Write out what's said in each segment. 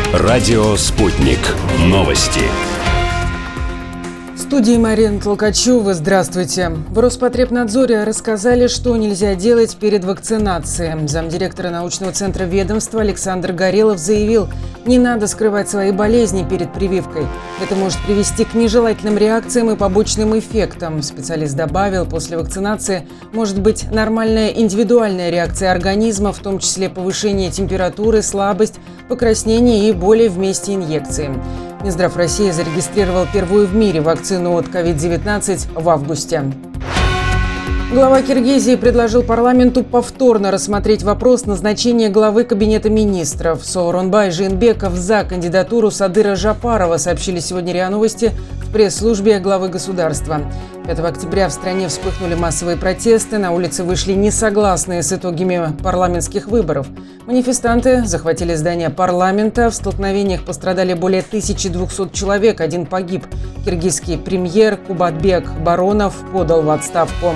Радио «Спутник». Новости. В студии Марина Толкачева. Здравствуйте. В Роспотребнадзоре рассказали, что нельзя делать перед вакцинацией. Замдиректора научного центра ведомства Александр Горелов заявил, не надо скрывать свои болезни перед прививкой. Это может привести к нежелательным реакциям и побочным эффектам. Специалист добавил, после вакцинации может быть нормальная индивидуальная реакция организма, в том числе повышение температуры, слабость, покраснение и боли в месте инъекции. Минздрав России зарегистрировал первую в мире вакцину от COVID-19 в августе. Глава Киргизии предложил парламенту повторно рассмотреть вопрос назначения главы Кабинета министров. Сооронбай Жээнбеков за кандидатуру Садыра Жапарова, сообщили сегодня РИА Новости в пресс-службе главы государства. 5 октября в стране вспыхнули массовые протесты. На улицы вышли несогласные с итогами парламентских выборов. Манифестанты захватили здание парламента. В столкновениях пострадали более 1200 человек. Один погиб. Киргизский премьер Кубатбек Баронов подал в отставку.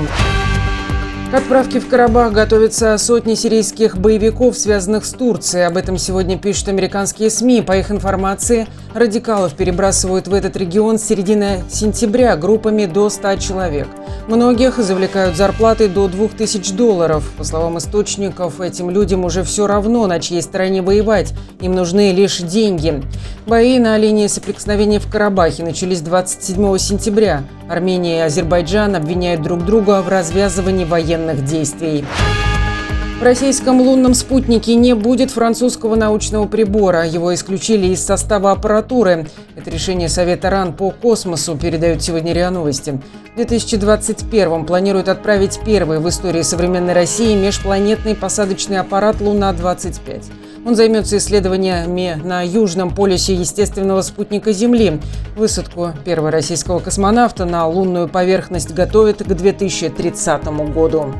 К отправке в Карабах готовятся сотни сирийских боевиков, связанных с Турцией. Об этом сегодня пишут американские СМИ. По их информации, радикалов перебрасывают в этот регион с середины сентября группами до 100 человек. Многих завлекают зарплаты до $2000. По словам источников, этим людям уже все равно, на чьей стороне воевать. Им нужны лишь деньги. Бои на линии соприкосновения в Карабахе начались 27 сентября. Армения и Азербайджан обвиняют друг друга в развязывании военных действий. В российском лунном спутнике не будет французского научного прибора. Его исключили из состава аппаратуры. Это решение Совета РАН по космосу, передают сегодня РИА Новости. В 2021-м планируют отправить первый в истории современной России межпланетный посадочный аппарат «Луна-25». Он займется исследованиями на южном полюсе естественного спутника Земли. Высадку первого российского космонавта на лунную поверхность готовят к 2030 году.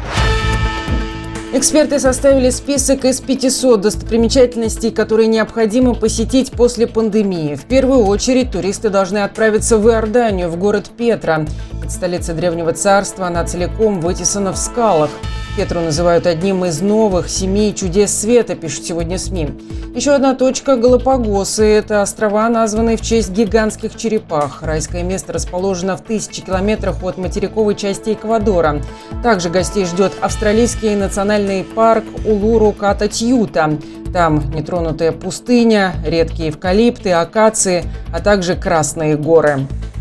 Эксперты составили список из 500 достопримечательностей, которые необходимо посетить после пандемии. В первую очередь туристы должны отправиться в Иорданию, в город Петра. Это столица древнего царства, она целиком вытесана в скалах. Петру называют одним из новых 7 чудес света, пишут сегодня СМИ. Еще одна точка – Галапагосы. Это острова, названные в честь гигантских черепах. Райское место расположено в 1000 километрах от материковой части Эквадора. Также гостей ждет австралийский национальный парк Улуру-Ката-Тьюта. Там нетронутая пустыня, редкие эвкалипты, акации, а также Красные горы.